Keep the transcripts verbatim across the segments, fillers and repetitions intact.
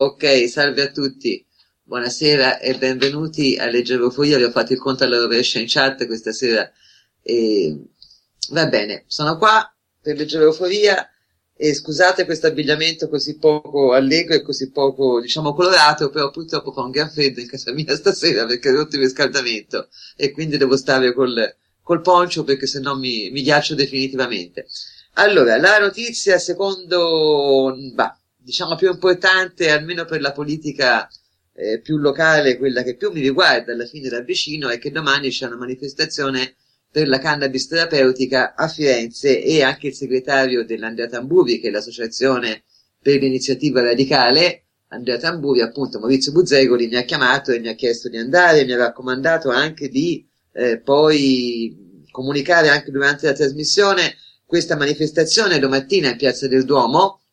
Ok, salve a tutti, buonasera e benvenuti a Leggeroforia. Vi ho fatto il conto alla rovescia in chat questa sera e va bene, sono qua per Leggeroforia e scusate questo abbigliamento così poco allegro e così poco, diciamo, colorato, però purtroppo fa un gran freddo in casa mia stasera perché ho rotto il riscaldamento e quindi devo stare col, col poncho perché sennò mi, mi ghiaccio definitivamente. Allora, la notizia secondo, bah, diciamo più importante, almeno per la politica eh, più locale, quella che più mi riguarda alla fine da vicino, è che domani c'è una manifestazione per la cannabis terapeutica a Firenze e anche il segretario dell'Andrea Tamburi, che è l'associazione per l'iniziativa radicale, Andrea Tamburi, appunto Maurizio Buzzegoli, mi ha chiamato e mi ha chiesto di andare, mi ha raccomandato anche di eh, poi comunicare anche durante la trasmissione questa manifestazione domattina in Piazza del Duomo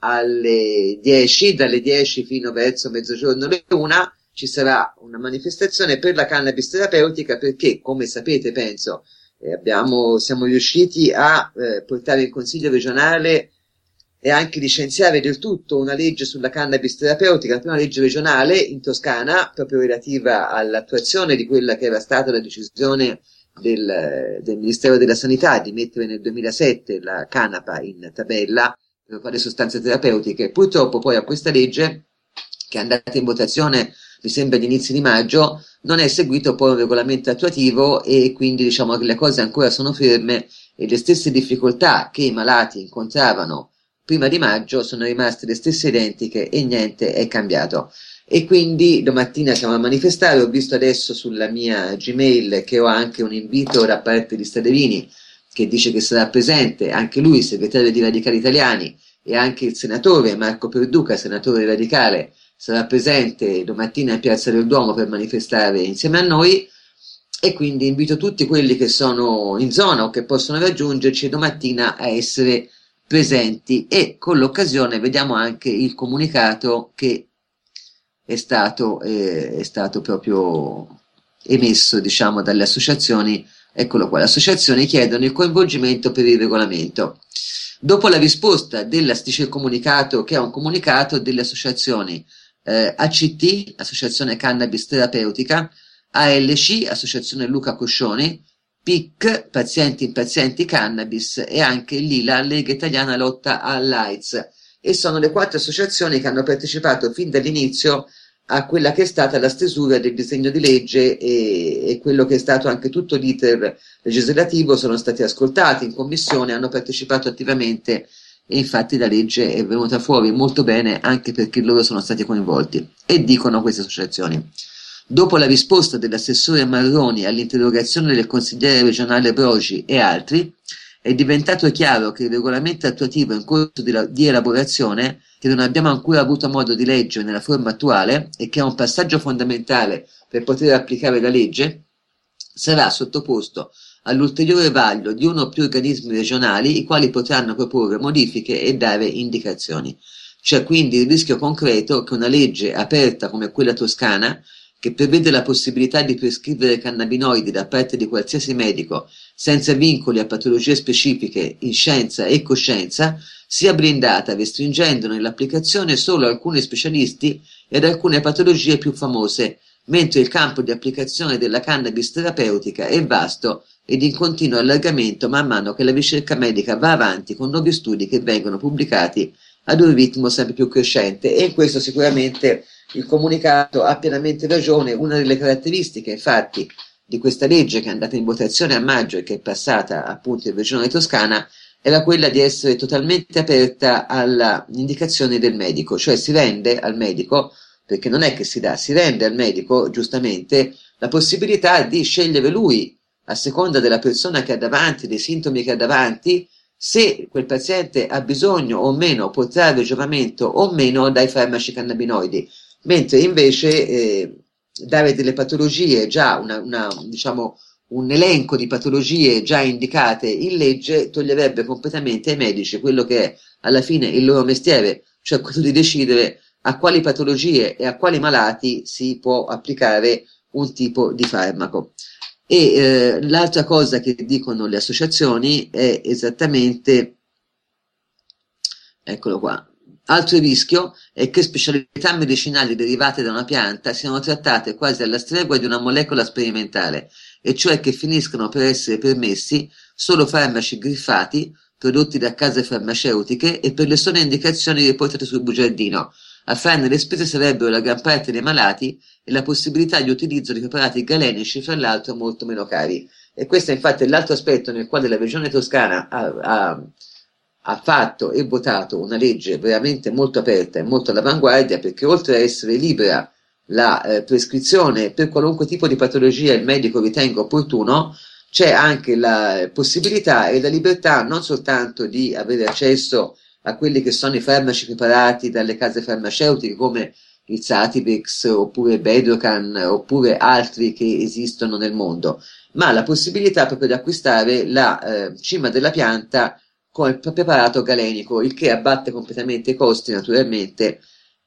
alle dieci, dalle dieci fino verso mezzogiorno alle una, ci sarà una manifestazione per la cannabis terapeutica perché, come sapete, penso, eh, abbiamo, siamo riusciti a eh, portare in Consiglio regionale e anche licenziare del tutto una legge sulla cannabis terapeutica, la prima legge regionale in Toscana, proprio relativa all'attuazione di quella che era stata la decisione del, del Ministero della Sanità di mettere nel duemilasette la canapa in tabella per fare sostanze terapeutiche. Purtroppo poi a questa legge, che è andata in votazione mi sembra agli inizi di maggio, non è seguito poi un regolamento attuativo e quindi diciamo che le cose ancora sono ferme e le stesse difficoltà che i malati incontravano prima di maggio sono rimaste le stesse identiche e niente è cambiato. E quindi domattina siamo a manifestare. Ho visto adesso sulla mia Gmail che ho anche un invito da parte di Staderini, che dice che sarà presente anche lui, segretario di Radicali Italiani, e anche il senatore Marco Perduca, senatore radicale, sarà presente domattina in Piazza del Duomo per manifestare insieme a noi, e quindi invito tutti quelli che sono in zona o che possono raggiungerci domattina a essere presenti, e con l'occasione vediamo anche il comunicato che è stato, eh, è stato proprio emesso, diciamo, dalle associazioni. Eccolo qua, le associazioni chiedono il coinvolgimento per il regolamento. Dopo la risposta della, dice il comunicato, che è un comunicato delle associazioni eh, A C T, Associazione Cannabis Terapeutica, A L C, Associazione Luca Coscioni, P I C, Pazienti Impazienti Cannabis, e anche Lila, Lega Italiana Lotta all'AIDS. E sono le quattro associazioni che hanno partecipato fin dall'inizio a quella che è stata la stesura del disegno di legge e, e quello che è stato anche tutto l'iter legislativo. Sono stati ascoltati in commissione, hanno partecipato attivamente e infatti la legge è venuta fuori molto bene anche perché loro sono stati coinvolti. E dicono queste associazioni: dopo la risposta dell'assessore Marroni all'interrogazione del consigliere regionale Brogi e altri, è diventato chiaro che il regolamento attuativo in corso di, la, di elaborazione, che non abbiamo ancora avuto modo di leggere nella forma attuale e che è un passaggio fondamentale per poter applicare la legge, sarà sottoposto all'ulteriore vaglio di uno o più organismi regionali, i quali potranno proporre modifiche e dare indicazioni. C'è quindi il rischio concreto che una legge aperta come quella toscana, che prevede la possibilità di prescrivere cannabinoidi da parte di qualsiasi medico senza vincoli a patologie specifiche in scienza e coscienza, sia blindata, restringendo nell'applicazione solo alcuni specialisti ed alcune patologie più famose, mentre il campo di applicazione della cannabis terapeutica è vasto ed in continuo allargamento man mano che la ricerca medica va avanti con nuovi studi che vengono pubblicati ad un ritmo sempre più crescente. E in questo sicuramente il comunicato ha pienamente ragione. Una delle caratteristiche infatti di questa legge, che è andata in votazione a maggio e che è passata appunto in Regione Toscana, era quella di essere totalmente aperta alla indicazione del medico, cioè si rende al medico, perché non è che si dà, si rende al medico giustamente la possibilità di scegliere lui, a seconda della persona che ha davanti, dei sintomi che ha davanti, se quel paziente ha bisogno o meno, può trarre giovamento o meno dai farmaci cannabinoidi, mentre invece eh, dare delle patologie già, una, una, diciamo, un elenco di patologie già indicate in legge toglierebbe completamente ai medici quello che è alla fine il loro mestiere, cioè quello di decidere a quali patologie e a quali malati si può applicare un tipo di farmaco. E eh, l'altra cosa che dicono le associazioni è esattamente, eccolo qua, Altro rischio è che specialità medicinali derivate da una pianta siano trattate quasi alla stregua di una molecola sperimentale, e cioè che finiscano per essere permessi solo farmaci griffati prodotti da case farmaceutiche e per le sole indicazioni riportate sul bugiardino. A farne le spese sarebbero la gran parte dei malati e la possibilità di utilizzo di preparati galenici, fra l'altro molto meno cari. E questo è infatti l'altro aspetto nel quale la Regione Toscana ha, ha ha fatto e votato una legge veramente molto aperta e molto all'avanguardia, perché oltre a essere libera la eh, prescrizione per qualunque tipo di patologia il medico ritenga opportuno, c'è anche la possibilità e la libertà non soltanto di avere accesso a quelli che sono i farmaci preparati dalle case farmaceutiche come il Sativex oppure Bedrocan oppure altri che esistono nel mondo, ma la possibilità proprio di acquistare la eh, cima della pianta come preparato galenico, il che abbatte completamente i costi naturalmente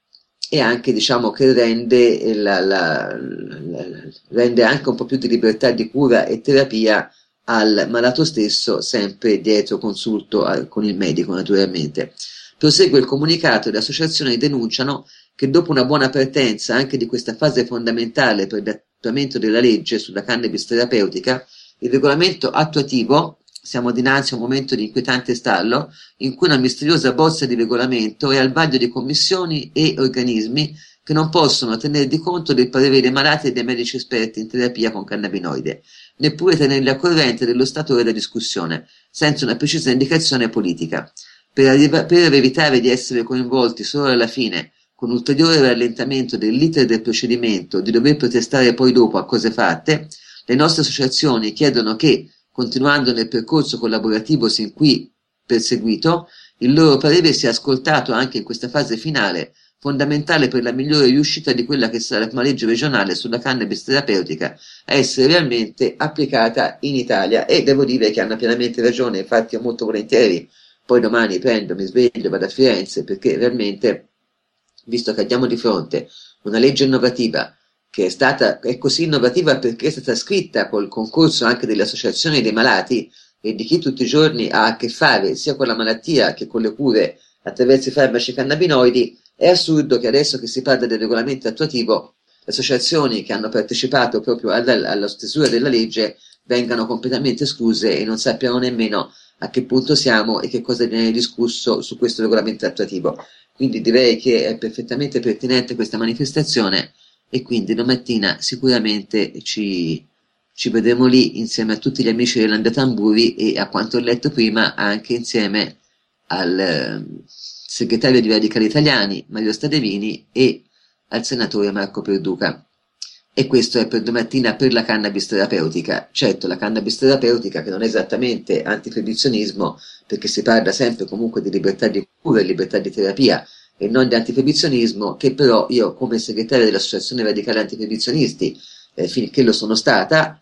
e anche diciamo che rende, la, la, la, rende anche un po' più di libertà di cura e terapia al malato stesso, sempre dietro consulto al, con il medico naturalmente. Prosegue il comunicato e le associazioni denunciano che dopo una buona partenza anche di questa fase fondamentale per l'attuamento della legge sulla cannabis terapeutica, il regolamento attuativo, siamo dinanzi a un momento di inquietante stallo, in cui una misteriosa bozza di regolamento è al vaglio di commissioni e organismi che non possono tenere di conto del parere dei malati e dei medici esperti in terapia con cannabinoide, neppure tenerli a corrente dello stato della discussione, senza una precisa indicazione politica. Per, arriva- per evitare di essere coinvolti solo alla fine, con ulteriore rallentamento dell'iter del procedimento, di dover protestare poi dopo a cose fatte, le nostre associazioni chiedono che, continuando nel percorso collaborativo sin qui perseguito, il loro parere sia ascoltato anche in questa fase finale, fondamentale per la migliore riuscita di quella che sarà una legge regionale sulla cannabis terapeutica a essere realmente applicata in Italia. E devo dire che hanno pienamente ragione, infatti io molto volentieri poi domani prendo, mi sveglio, vado a Firenze, perché realmente, visto che abbiamo di fronte una legge innovativa che è stata è così innovativa perché è stata scritta col concorso anche delle associazioni dei malati e di chi tutti i giorni ha a che fare sia con la malattia che con le cure attraverso i farmaci cannabinoidi, è assurdo che adesso che si parla del regolamento attuativo le associazioni che hanno partecipato proprio alla, alla stesura della legge vengano completamente escluse e non sappiamo nemmeno a che punto siamo e che cosa viene discusso su questo regolamento attuativo. Quindi direi che è perfettamente pertinente questa manifestazione e quindi domattina sicuramente ci, ci vedremo lì insieme a tutti gli amici dell'Andrea Tamburi e, a quanto ho letto prima, anche insieme al eh, segretario di Radicali Italiani Mario Stadevini e al senatore Marco Perduca. E questo è per domattina per la cannabis terapeutica. Certo, la cannabis terapeutica che non è esattamente antifebizionismo, perché si parla sempre comunque di libertà di cura e libertà di terapia e non di antifebizionismo, che però io come segretario dell'Associazione Radicale Antifebizionisti, eh, finché lo sono stata,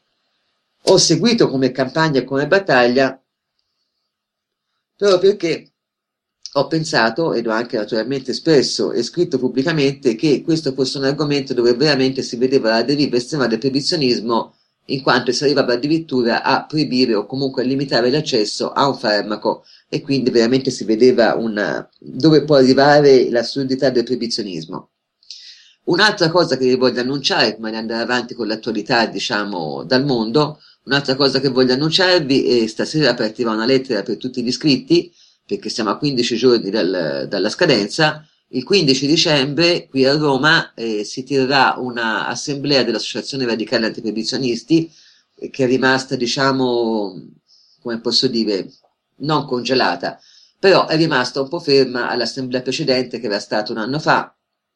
ho seguito come campagna e come battaglia, proprio perché ho pensato, ed ho anche naturalmente espresso e scritto pubblicamente, che questo fosse un argomento dove veramente si vedeva la deriva estrema del proibizionismo, in quanto si arrivava addirittura a proibire o comunque a limitare l'accesso a un farmaco, e quindi veramente si vedeva una, dove può arrivare l'assurdità del proibizionismo. Un'altra cosa che vi voglio annunciare, prima di andare avanti con l'attualità, diciamo, dal mondo, un'altra cosa che voglio annunciarvi è stasera partirà una lettera per tutti gli iscritti, perché siamo a quindici giorni dal, dalla scadenza. Il quindici dicembre qui a Roma eh, si terrà una assemblea dell'Associazione Radicale Antiproibizionisti eh, che è rimasta, diciamo, come posso dire, non congelata, però è rimasta un po' ferma all'assemblea precedente che era stata un anno fa,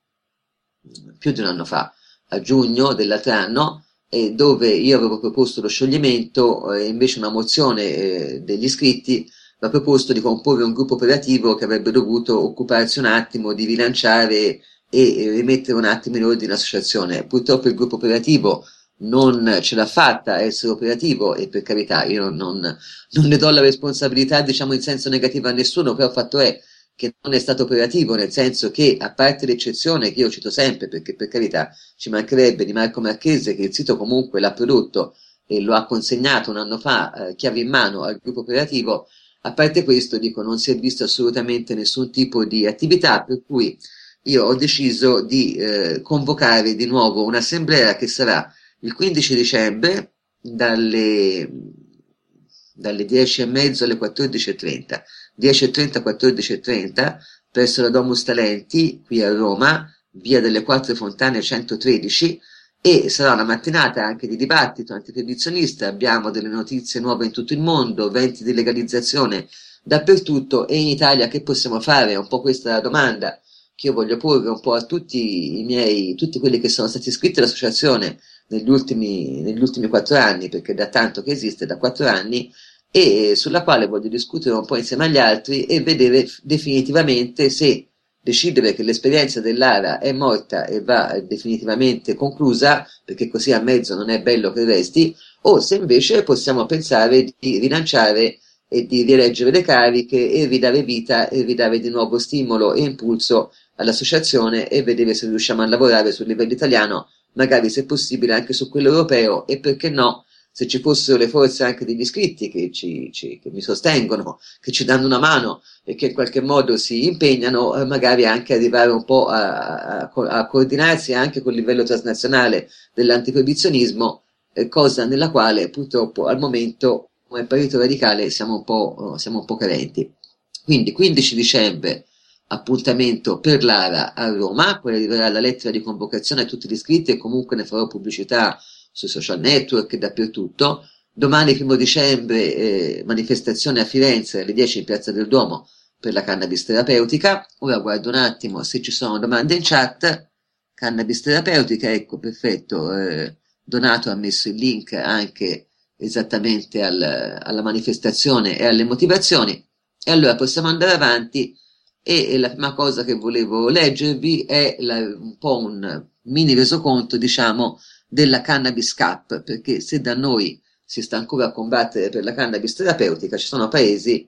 più di un anno fa, a giugno dell'altro anno, eh, dove io avevo proposto lo scioglimento e eh, invece una mozione eh, degli iscritti ha proposto di comporre un gruppo operativo che avrebbe dovuto occuparsi un attimo di rilanciare e rimettere un attimo in ordine l'associazione. Purtroppo il gruppo operativo non ce l'ha fatta a essere operativo, e per carità io non, non ne do la responsabilità, diciamo, in senso negativo a nessuno, però il fatto è che non è stato operativo, nel senso che, a parte l'eccezione che io cito sempre, perché per carità ci mancherebbe, di Marco Marchese, che il sito comunque l'ha prodotto e lo ha consegnato un anno fa, eh, chiave in mano, al gruppo operativo, A parte questo, dico, non si è visto assolutamente nessun tipo di attività, per cui io ho deciso di eh, convocare di nuovo un'assemblea che sarà il quindici dicembre dalle, dalle dieci e mezzo alle quattordici e trenta, dieci e trenta, quattordici e trenta, presso la Domus Talenti, qui a Roma, via delle Quattro Fontane centotredici, e sarà una mattinata anche di dibattito antiproibizionista. Abbiamo delle notizie nuove in tutto il mondo, venti di legalizzazione dappertutto, e in Italia che possiamo fare? È un po' questa la domanda che io voglio porre un po' a tutti i miei, tutti quelli che sono stati iscritti all'associazione negli ultimi, negli ultimi quattro anni, perché da tanto che esiste, da quattro anni, e sulla quale voglio discutere un po' insieme agli altri e vedere definitivamente se decidere che l'esperienza dell'Ara è morta e va definitivamente conclusa, perché così a mezzo non è bello che resti, o se invece possiamo pensare di rilanciare e di rileggere le cariche e ridare vita e ridare di nuovo stimolo e impulso all'associazione e vedere se riusciamo a lavorare sul livello italiano, magari se possibile anche su quello europeo, e perché no, se ci fossero le forze anche degli iscritti che, ci, ci, che mi sostengono, che ci danno una mano e che in qualche modo si impegnano, eh, magari anche arrivare un po' a, a, a coordinarsi anche col livello transnazionale dell'antiproibizionismo, eh, cosa nella quale purtroppo al momento come partito radicale siamo un po', siamo un po' carenti. Quindi quindici dicembre appuntamento per l'Ara a Roma, poi arriverà la lettera di convocazione a tutti gli iscritti e comunque ne farò pubblicità sui social network e dappertutto. Domani primo dicembre eh, manifestazione a Firenze alle dieci in Piazza del Duomo per la cannabis terapeutica. Ora guardo un attimo se ci sono domande in chat. Cannabis terapeutica, ecco, perfetto. Eh, Donato ha messo il link anche esattamente al, alla manifestazione e alle motivazioni. E allora possiamo andare avanti, e, e la prima cosa che volevo leggervi è la, un po' un mini resoconto, diciamo, della Cannabis Cup, perché se da noi si sta ancora a combattere per la cannabis terapeutica, ci sono paesi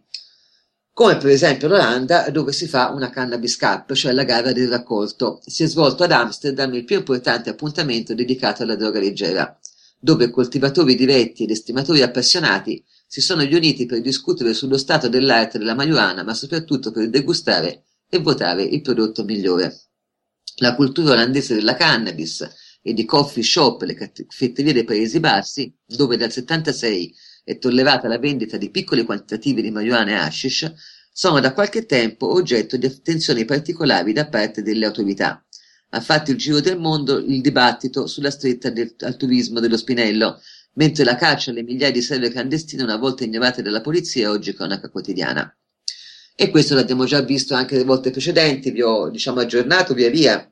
come per esempio l'Olanda, dove si fa una Cannabis Cup, cioè la gara del raccolto. Si è svolto ad Amsterdam il più importante appuntamento dedicato alla droga leggera, dove coltivatori diretti ed estimatori appassionati si sono riuniti per discutere sullo stato dell'arte della marijuana, ma soprattutto per degustare e votare il prodotto migliore. La cultura olandese della cannabis e di coffee shop, le caffetterie dei Paesi Bassi, dove dal settantasei è tollerata la vendita di piccoli quantitativi di marijuana e hashish, sono da qualche tempo oggetto di attenzioni particolari da parte delle autorità. Ha fatto il giro del mondo il dibattito sulla stretta del, al turismo dello Spinello, mentre la caccia alle migliaia di serve clandestine una volta ignorate dalla polizia oggi è cronaca quotidiana. E questo l'abbiamo già visto anche le volte precedenti, vi ho diciamo aggiornato via via.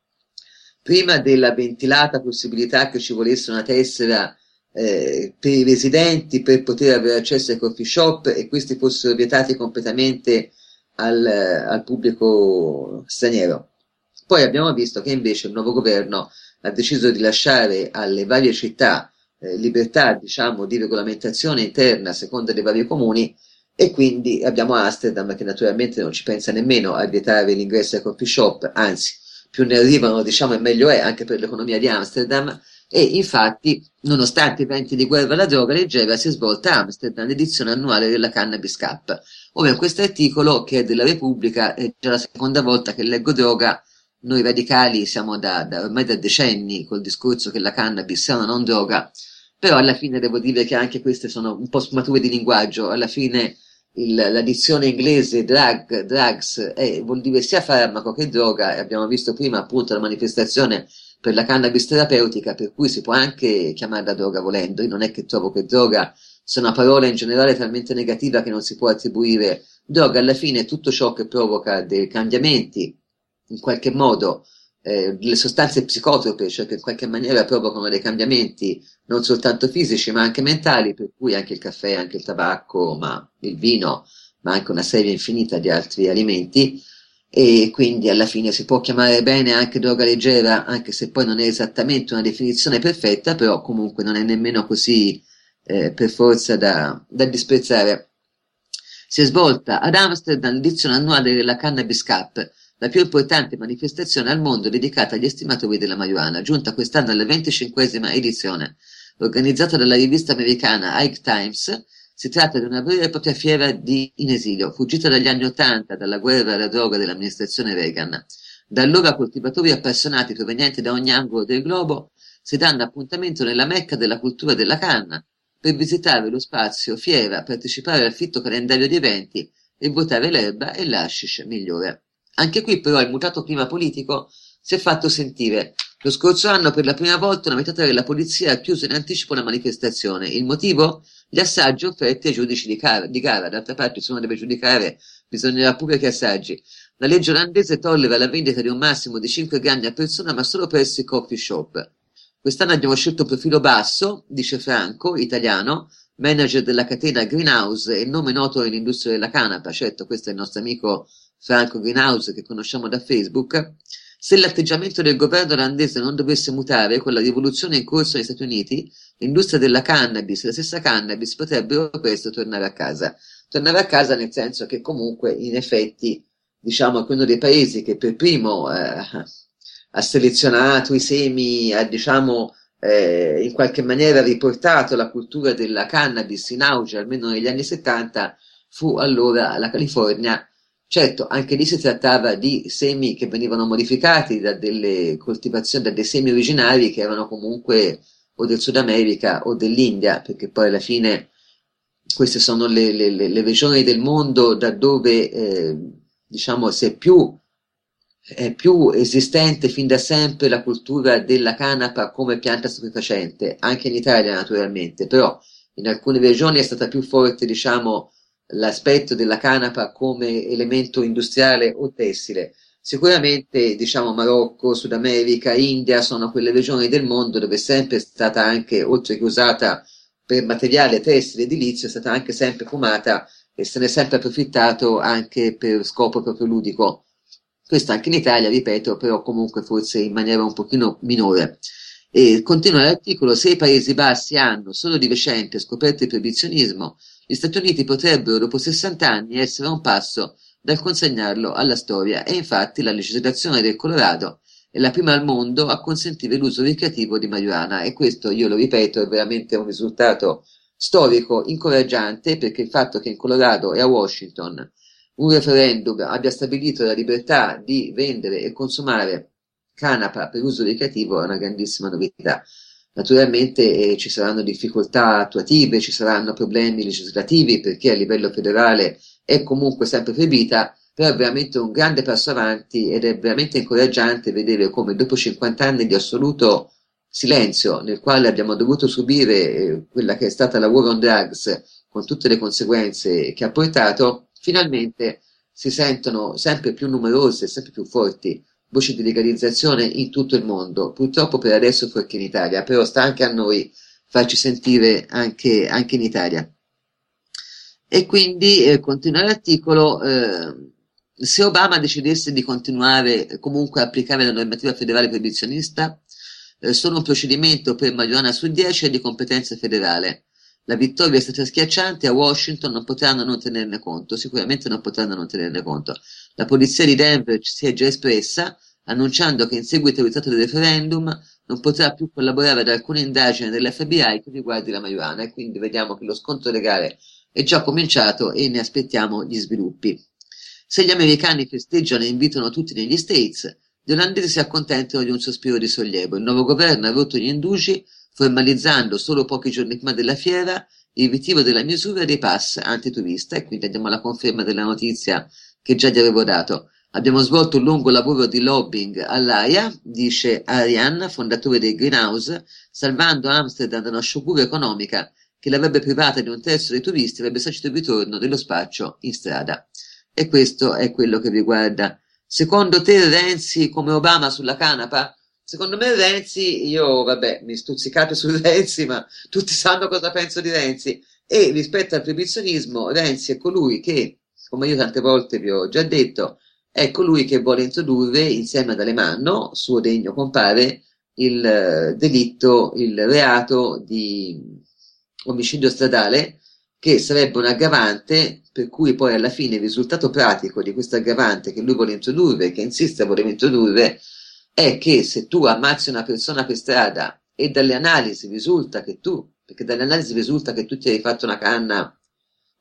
Prima della ventilata possibilità che ci volesse una tessera eh, per i residenti per poter avere accesso ai coffee shop e questi fossero vietati completamente al, al pubblico straniero. Poi abbiamo visto che invece il nuovo governo ha deciso di lasciare alle varie città eh, libertà, diciamo, di regolamentazione interna a seconda dei vari comuni, e quindi abbiamo Amsterdam che naturalmente non ci pensa nemmeno a vietare l'ingresso ai coffee shop, anzi più ne arrivano diciamo e meglio è anche per l'economia di Amsterdam. E infatti, nonostante i venti di guerra alla droga leggera, si è svolta a Amsterdam l'edizione annuale della Cannabis Cup. Ora in questo articolo, che è della Repubblica, è già la seconda volta che leggo droga. Noi radicali siamo da, da ormai da decenni col discorso che la cannabis è una non droga, però alla fine devo dire che anche queste sono un po' sfumature di linguaggio. Alla fine il, la dizione inglese drug, drugs è, vuol dire sia farmaco che droga, e abbiamo visto prima appunto la manifestazione per la cannabis terapeutica, per cui si può anche chiamarla droga volendo. Io non è che trovo che droga sia una parola in generale talmente negativa che non si può attribuire. Droga alla fine è tutto ciò che provoca dei cambiamenti, in qualche modo, eh, le sostanze psicotrope, cioè che in qualche maniera provocano dei cambiamenti non soltanto fisici ma anche mentali, per cui anche il caffè, anche il tabacco, ma il vino, ma anche una serie infinita di altri alimenti. E quindi alla fine si può chiamare bene anche droga leggera, anche se poi non è esattamente una definizione perfetta, però comunque non è nemmeno così eh, per forza da, da disprezzare. Si è svolta ad Amsterdam l'edizione annuale della Cannabis Cup, la più importante manifestazione al mondo dedicata agli estimatori della marijuana, giunta quest'anno alla venticinquesima edizione. Organizzata dalla rivista americana High Times, Si tratta di una vera e propria fiera di in esilio, fuggita dagli anni Ottanta dalla guerra alla droga dell'amministrazione Reagan. Da allora coltivatori appassionati provenienti da ogni angolo del globo si danno appuntamento nella Mecca della cultura della canna per visitare lo spazio fiera, partecipare al fitto calendario di eventi e votare l'erba e l'hashish migliore. Anche qui però il mutato clima politico si è fatto sentire. Lo scorso anno per la prima volta una metà della polizia ha chiuso in anticipo una manifestazione. Il motivo? Gli assaggi offerti ai giudici di, cara, di gara. D'altra parte se uno deve giudicare bisognerà pure che assaggi. La legge olandese tollera la vendita di un massimo di cinque grani a persona ma solo presso i coffee shop. Quest'anno abbiamo scelto profilo basso, dice Franco, italiano, manager della catena Greenhouse e nome noto nell'industria della canapa. Certo, questo è il nostro amico Franco Greenhouse che conosciamo da Facebook. Se l'atteggiamento del governo olandese non dovesse mutare con la rivoluzione in corso negli Stati Uniti, l'industria della cannabis e la stessa cannabis potrebbero presto tornare a casa. Tornare a casa nel senso che comunque in effetti diciamo è uno dei paesi che per primo eh, ha selezionato i semi, ha diciamo eh, in qualche maniera riportato la cultura della cannabis in auge almeno negli anni settanta, fu allora la California. Certo, anche lì si trattava di semi che venivano modificati da delle coltivazioni, da dei semi originari che erano comunque o del Sud America o dell'India, perché poi alla fine queste sono le, le, le regioni del mondo da dove eh, diciamo si è più, è più esistente fin da sempre la cultura della canapa come pianta stupefacente, anche in Italia naturalmente, però in alcune regioni è stata più forte diciamo l'aspetto della canapa come elemento industriale o tessile. Sicuramente, diciamo, Marocco, Sud America, India sono quelle regioni del mondo dove è sempre stata anche, oltre che usata per materiale tessile edilizio, è stata anche sempre fumata e se ne è sempre approfittato anche per scopo proprio ludico. Questo anche in Italia, ripeto, però comunque forse in maniera un pochino minore. E continua l'articolo, se i Paesi Bassi hanno solo di recente scoperto il proibizionismo, gli Stati Uniti potrebbero dopo sessanta anni essere a un passo dal consegnarlo alla storia e infatti la legislazione del Colorado è la prima al mondo a consentire l'uso ricreativo di marijuana e questo, io lo ripeto, è veramente un risultato storico incoraggiante perché il fatto che in Colorado e a Washington un referendum abbia stabilito la libertà di vendere e consumare canapa per uso ricreativo è una grandissima novità. Naturalmente eh, ci saranno difficoltà attuative, ci saranno problemi legislativi perché a livello federale è comunque sempre proibita, però è veramente un grande passo avanti ed è veramente incoraggiante vedere come dopo cinquanta anni di assoluto silenzio nel quale abbiamo dovuto subire eh, quella che è stata la war on drugs con tutte le conseguenze che ha portato, finalmente si sentono sempre più numerose e sempre più forti voci di legalizzazione in tutto il mondo, purtroppo per adesso fuorché in Italia, però sta anche a noi farci sentire anche, anche in Italia. E quindi, eh, continua l'articolo, eh, se Obama decidesse di continuare comunque a applicare la normativa federale proibizionista, eh, solo un procedimento per marijuana su dieci è di competenza federale. La vittoria è stata schiacciante, a Washington non potranno non tenerne conto, sicuramente non potranno non tenerne conto. La polizia di Denver si è già espressa, annunciando che in seguito al risultato del referendum non potrà più collaborare ad alcune indagini dell'F B I che riguardi la marijuana e quindi vediamo che lo scontro legale è già cominciato e ne aspettiamo gli sviluppi. Se gli americani festeggiano e invitano tutti negli States, gli olandesi si accontentano di un sospiro di sollievo. Il nuovo governo ha rotto gli indugi formalizzando solo pochi giorni prima della fiera il ritiro della misura dei pass antiturista e quindi abbiamo la conferma della notizia che già vi avevo dato. Abbiamo svolto un lungo lavoro di lobbying all'A I A, dice Ariane, fondatore del Greenhouse, salvando Amsterdam da una sciagura economica che l'avrebbe privata di un terzo dei turisti e avrebbe sancito il ritorno dello spaccio in strada. E questo è quello che riguarda. Secondo te Renzi come Obama sulla canapa? Secondo me Renzi, io vabbè, mi stuzzicate su Renzi, ma tutti sanno cosa penso di Renzi. E rispetto al proibizionismo, Renzi è colui che, come io tante volte vi ho già detto, è colui che vuole introdurre insieme ad Alemanno, suo degno compare, il eh, delitto, il reato di omicidio stradale, che sarebbe un aggravante per cui poi alla fine il risultato pratico di questo aggravante che lui vuole introdurre, che insiste a voler introdurre, è che se tu ammazzi una persona per strada e dalle analisi risulta che tu, perché dalle analisi risulta che tu ti hai fatto una canna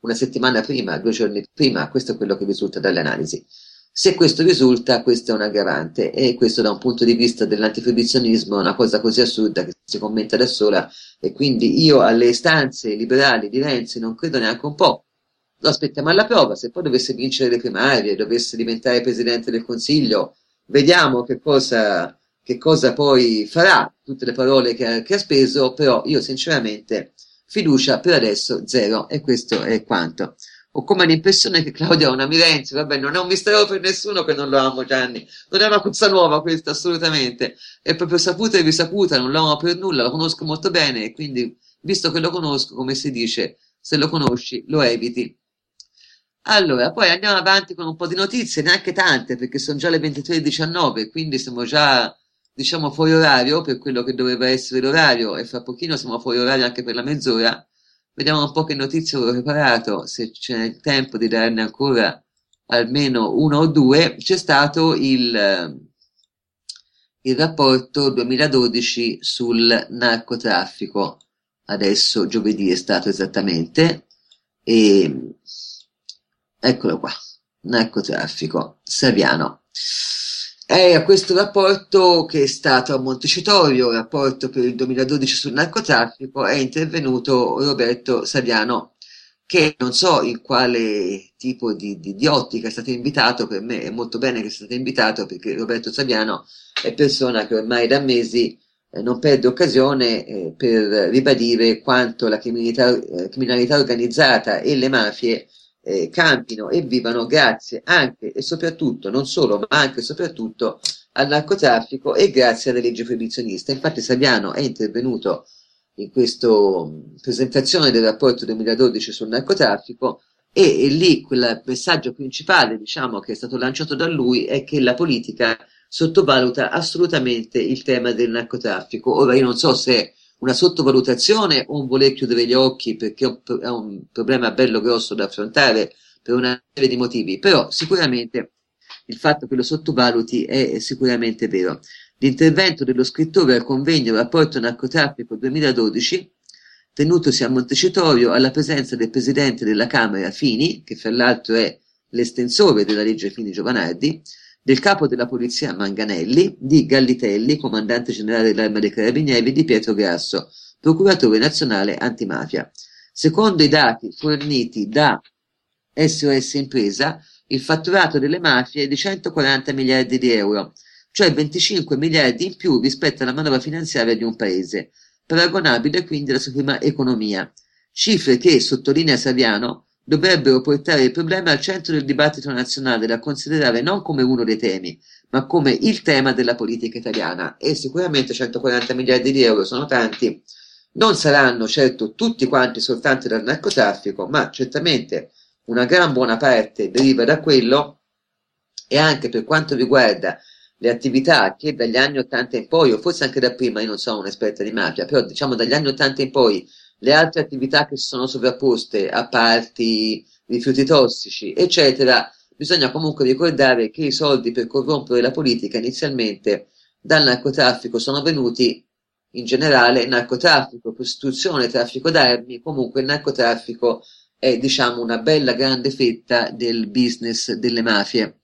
una settimana prima, due giorni prima, questo è quello che risulta dalle analisi. Se questo risulta, questa è un aggravante, e questo da un punto di vista dell'antiproibizionismo è una cosa così assurda che si commenta da sola, e quindi io alle istanze liberali di Renzi non credo neanche un po'. Lo aspettiamo alla prova, se poi dovesse vincere le primarie, dovesse diventare Presidente del Consiglio, vediamo che cosa, che cosa poi farà, tutte le parole che ha, che ha speso, però io sinceramente fiducia per adesso zero, e questo è quanto. Ho come l'impressione che Claudia ami Renzi, vabbè, non è un mistero per nessuno che non lo amo, Gianni, non è una cosa nuova questa, assolutamente, è proprio saputa e risaputa, non lo amo per nulla, lo conosco molto bene, e quindi, visto che lo conosco, come si dice, se lo conosci, lo eviti. Allora, poi andiamo avanti con un po' di notizie, neanche tante, perché sono già le ventitré e diciannove, quindi siamo già, diciamo, fuori orario per quello che doveva essere l'orario, e fra pochino siamo fuori orario anche per la mezz'ora. Vediamo un po' che notizie ho preparato, se c'è il tempo di darne ancora almeno uno o due. C'è stato il, eh, il rapporto duemiladodici sul narcotraffico, adesso giovedì è stato esattamente, e eccolo qua, narcotraffico, Saviano. È a questo rapporto, che è stato a Montecitorio, rapporto per il duemiladodici sul narcotraffico, è intervenuto Roberto Saviano, che non so in quale tipo di, di, di ottica è stato invitato. Per me è molto bene che sia stato invitato, perché Roberto Saviano è persona che ormai da mesi eh, non perde occasione eh, per ribadire quanto la criminalità, eh, criminalità organizzata e le mafie Eh, campino e vivano grazie anche e soprattutto, non solo, ma anche e soprattutto al narcotraffico, e grazie alle leggi proibizioniste. Infatti Saviano è intervenuto in questa presentazione del rapporto duemiladodici sul narcotraffico, e, e lì quel messaggio principale, diciamo, che è stato lanciato da lui, è che la politica sottovaluta assolutamente il tema del narcotraffico. Ora io non so se una sottovalutazione o un voler chiudere gli occhi, perché è un, è un problema bello grosso da affrontare per una serie di motivi, però sicuramente il fatto che lo sottovaluti è sicuramente vero. L'intervento dello scrittore al convegno Rapporto Narcotraffico duemiladodici, tenutosi a Montecitorio alla presenza del presidente della Camera Fini, che fra l'altro è l'estensore della legge Fini-Giovanardi, del capo della polizia Manganelli, di Gallitelli, comandante generale dell'Arma dei Carabinieri, di Pietro Grasso, procuratore nazionale antimafia. Secondo i dati forniti da S O S Impresa, il fatturato delle mafie è di centoquaranta miliardi di euro, cioè venticinque miliardi in più rispetto alla manovra finanziaria di un paese, paragonabile quindi alla sua prima economia. Cifre che, sottolinea Saviano, dovrebbero portare il problema al centro del dibattito nazionale, da considerare non come uno dei temi, ma come il tema della politica italiana. E sicuramente centoquaranta miliardi di euro sono tanti, non saranno certo tutti quanti soltanto dal narcotraffico, ma certamente una gran buona parte deriva da quello, e anche per quanto riguarda le attività che dagli anni ottanta in poi, o forse anche da prima, io non sono un'esperta di mafia, però diciamo dagli anni ottanta in poi, le altre attività che si sono sovrapposte, appalti, rifiuti tossici, eccetera, bisogna comunque ricordare che i soldi per corrompere la politica inizialmente dal narcotraffico sono venuti, in generale, narcotraffico, prostituzione, traffico d'armi. Comunque il narcotraffico è, diciamo, una bella grande fetta del business delle mafie.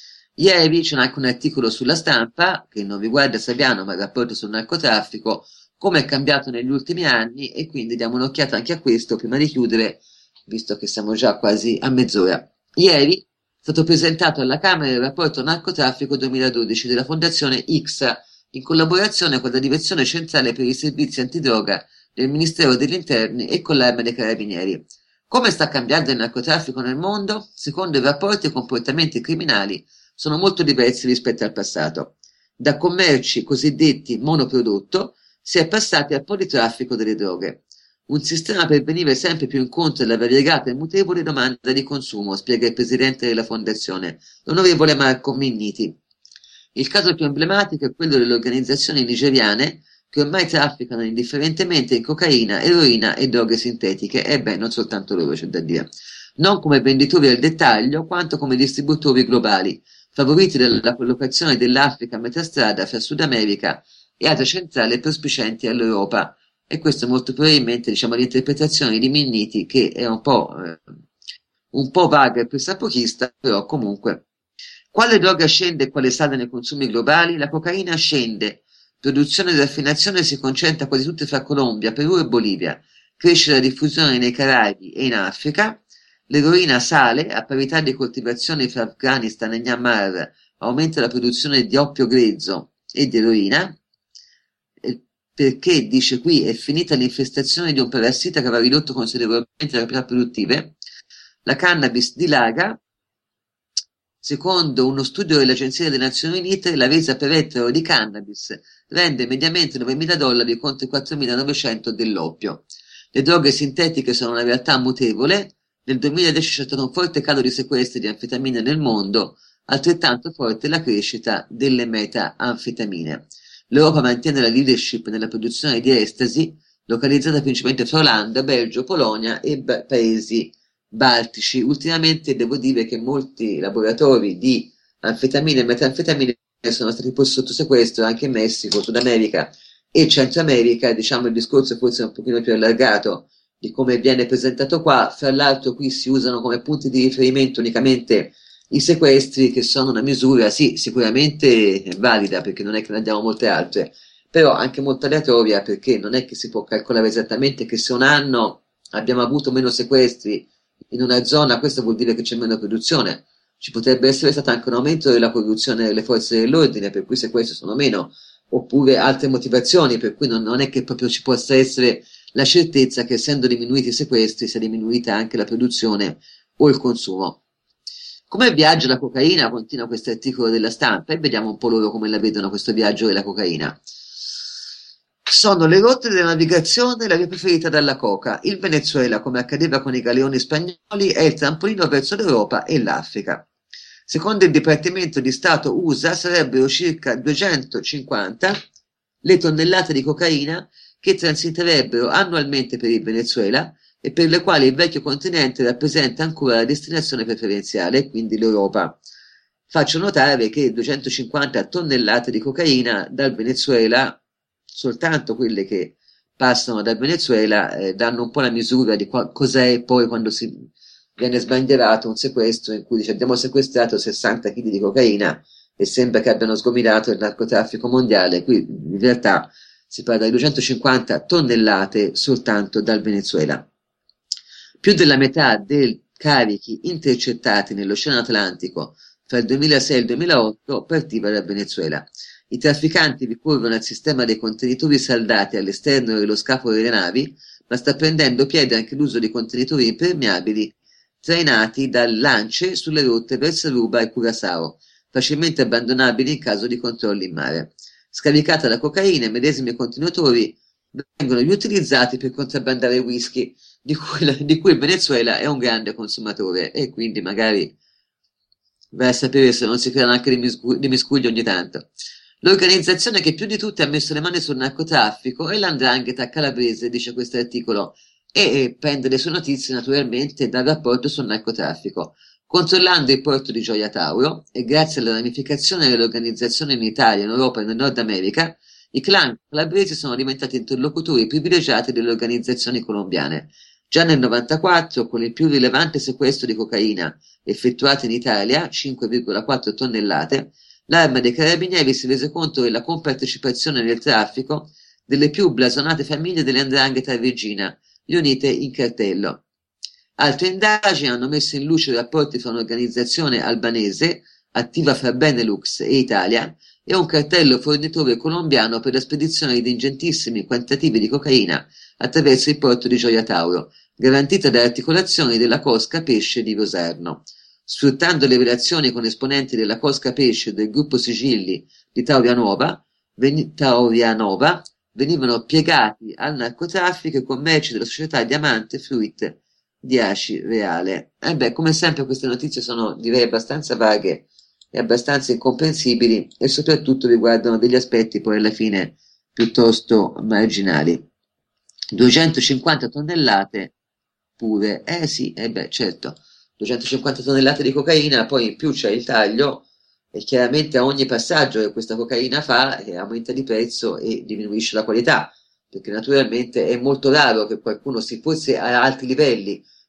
Ieri c'è anche un articolo sulla Stampa, che non riguarda Saviano ma il rapporto sul narcotraffico, come è cambiato negli ultimi anni, e quindi diamo un'occhiata anche a questo prima di chiudere, visto che siamo già quasi a mezz'ora. Ieri è stato presentato alla Camera il rapporto narcotraffico duemiladodici della Fondazione I C S A, in collaborazione con la Direzione Centrale per i Servizi Antidroga del Ministero degli Interni e con l'Arma dei Carabinieri. Come sta cambiando il narcotraffico nel mondo? Secondo il rapporto, i comportamenti criminali sono molto diversi rispetto al passato. Da commerci cosiddetti monoprodotto si è passati al politraffico delle droghe. Un sistema per venire sempre più incontro alla variegata e mutevole domanda di consumo, spiega il presidente della fondazione, l'onorevole Marco Minniti. Il caso più emblematico è quello delle organizzazioni nigeriane che ormai trafficano indifferentemente in cocaina, eroina e droghe sintetiche, e beh, non soltanto loro, c'è da dire, non come venditori al dettaglio, quanto come distributori globali, favoriti dalla collocazione dell'Africa a metà strada fra Sud America e Asia centrale prospicienti all'Europa. E questo molto probabilmente, diciamo, l'interpretazione di Minniti, che è un po' eh, un po' vaga e pressapochista, però comunque. Quale droga scende e quale sale nei consumi globali? La cocaina scende. Produzione e raffinazione si concentra quasi tutte fra Colombia, Perù e Bolivia. Cresce la diffusione nei Caraibi e in Africa. L'eroina sale, a parità di coltivazione fra Afghanistan e Myanmar, aumenta la produzione di oppio grezzo e di eroina, perché, dice qui, è finita l'infestazione di un parassita che aveva ridotto considerevolmente le capacità produttive. La cannabis dilaga. Secondo uno studio dell'Agenzia delle Nazioni Unite, la resa per ettaro di cannabis rende mediamente novemila dollari contro i quattromilanovecento dell'oppio. Le droghe sintetiche sono una realtà mutevole. Nel duemiladieci c'è stato un forte calo di sequestri di anfetamine nel mondo, altrettanto forte la crescita delle metanfetamine. L'Europa mantiene la leadership nella produzione di estasi, localizzata principalmente fra Olanda, Belgio, Polonia e ba- paesi baltici. Ultimamente devo dire che molti laboratori di anfetamine e metanfetamine sono stati posti sotto sequestro anche in Messico, Sud America e Centro America. Diciamo il discorso forse è un pochino più allargato di come viene presentato qua. Fra l'altro qui si usano come punti di riferimento unicamente i sequestri, che sono una misura sì sicuramente valida, perché non è che ne abbiamo molte altre, però anche molto aleatoria, perché non è che si può calcolare esattamente che se un anno abbiamo avuto meno sequestri in una zona, questo vuol dire che c'è meno produzione. Ci potrebbe essere stato anche un aumento della produzione delle forze dell'ordine, per cui i sequestri sono meno, oppure altre motivazioni, per cui non, non è che proprio ci possa essere la certezza che essendo diminuiti i sequestri sia diminuita anche la produzione o il consumo. Come viaggia la cocaina? Continua questo articolo della stampa e vediamo un po' loro come la vedono questo viaggio della cocaina. Sono le rotte della navigazione la via preferita dalla coca. Il Venezuela, come accadeva con i galeoni spagnoli, è il trampolino verso l'Europa e l'Africa. Secondo il Dipartimento di Stato U S A sarebbero circa duecentocinquanta le tonnellate di cocaina che transiterebbero annualmente per il Venezuela e per le quali il vecchio continente rappresenta ancora la destinazione preferenziale, quindi l'Europa. Faccio notare che duecentocinquanta tonnellate di cocaina dal Venezuela, soltanto quelle che passano dal Venezuela, eh, danno un po' la misura di qua- cos'è poi quando si viene sbandierato un sequestro in cui dice abbiamo sequestrato sessanta chili di cocaina e sembra che abbiano sgominato il narcotraffico mondiale. Qui in realtà si parla di duecentocinquanta tonnellate soltanto dal Venezuela. Più della metà dei carichi intercettati nell'Oceano Atlantico fra il duemilasei e il duemilaotto partiva dal Venezuela. I trafficanti ricorrono al sistema dei contenitori saldati all'esterno dello scafo delle navi, ma sta prendendo piede anche l'uso di contenitori impermeabili trainati dal lance sulle rotte verso Aruba e Curaçao, facilmente abbandonabili in caso di controlli in mare. Scaricata la cocaina, i medesimi contenitori vengono riutilizzati per contrabbandare whisky, di cui, di cui il Venezuela è un grande consumatore, e quindi magari vai a sapere se non si creano anche dei, misgu- dei miscugli ogni tanto. L'organizzazione che più di tutte ha messo le mani sul narcotraffico è l'Andrangheta calabrese, dice questo articolo, e, e prende le sue notizie naturalmente dal rapporto sul narcotraffico. Controllando il porto di Gioia Tauro e grazie alla ramificazione dell'organizzazione in Italia, in Europa e nel Nord America, i clan calabresi sono diventati interlocutori privilegiati delle organizzazioni colombiane. Già nel novantaquattro, con il più rilevante sequestro di cocaina effettuato in Italia, cinque virgola quattro tonnellate, l'Arma dei Carabinieri si rese conto della compartecipazione nel traffico delle più blasonate famiglie delle 'ndrangheta Regina, riunite in cartello. Altre indagini hanno messo in luce i rapporti fra un'organizzazione albanese, attiva fra Benelux e Italia, e un cartello fornitore colombiano per la spedizione di ingentissimi quantitativi di cocaina attraverso il porto di Gioia Tauro, garantita da articolazioni della Cosca Pesce di Rosarno. Sfruttando le relazioni con esponenti della Cosca Pesce del gruppo Sigilli di Taurianova, ven- Taurianova venivano piegati al narcotraffico i commerci della società Diamante Fruit di Aci Reale. E beh, come sempre queste notizie sono, direi, abbastanza vaghe e abbastanza incomprensibili e soprattutto riguardano degli aspetti poi alla fine piuttosto marginali. duecentocinquanta tonnellate pure, eh sì, eh beh, certo, duecentocinquanta tonnellate di cocaina, poi in più c'è il taglio e chiaramente a ogni passaggio che questa cocaina fa eh, aumenta di prezzo e diminuisce la qualità, perché naturalmente è molto raro che qualcuno, si forse a alti livelli,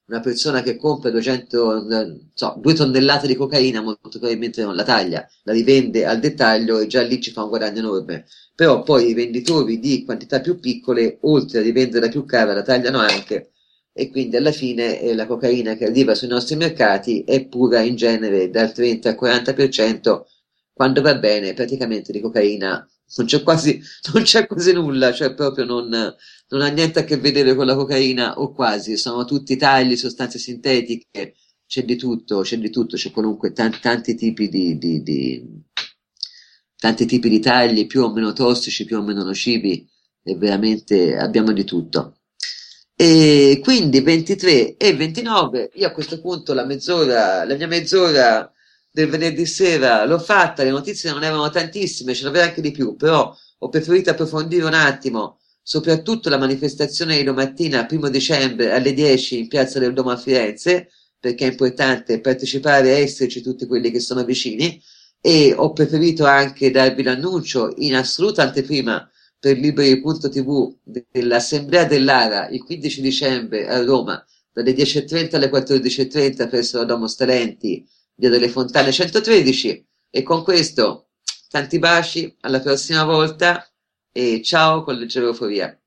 una persona che compra duecento, eh, so, due tonnellate di cocaina, molto probabilmente non la taglia, la rivende al dettaglio e già lì ci fa un guadagno enorme. Però poi i venditori di quantità più piccole, oltre a rivenderla più cara, la tagliano anche, e quindi alla fine eh, la cocaina che arriva sui nostri mercati è pura in genere dal trenta al quaranta per cento, quando va bene praticamente di cocaina non c'è quasi, non c'è quasi nulla, cioè proprio non, non ha niente a che vedere con la cocaina o quasi, sono tutti tagli, sostanze sintetiche, c'è di tutto, c'è di tutto, c'è comunque tanti, tanti tipi di, di, di, tanti tipi di tagli più o meno tossici, più o meno nocivi, e veramente abbiamo di tutto. E quindi ventitré e ventinove, io a questo punto la mezz'ora, la mia mezz'ora del venerdì sera l'ho fatta, le notizie non erano tantissime, ce n'aveva anche di più, però ho preferito approfondire un attimo, soprattutto la manifestazione di domattina, primo dicembre alle dieci in Piazza del Duomo a Firenze, perché è importante partecipare e esserci tutti quelli che sono vicini, e ho preferito anche darvi l'annuncio in assoluta anteprima per liberi punto tivù dell'Assemblea dell'Ara il quindici dicembre a Roma, dalle dieci e trenta alle quattordici e trenta presso la Domus Talenti, via delle Fontane centotredici. E con questo tanti baci, alla prossima volta e ciao con leggeroforia.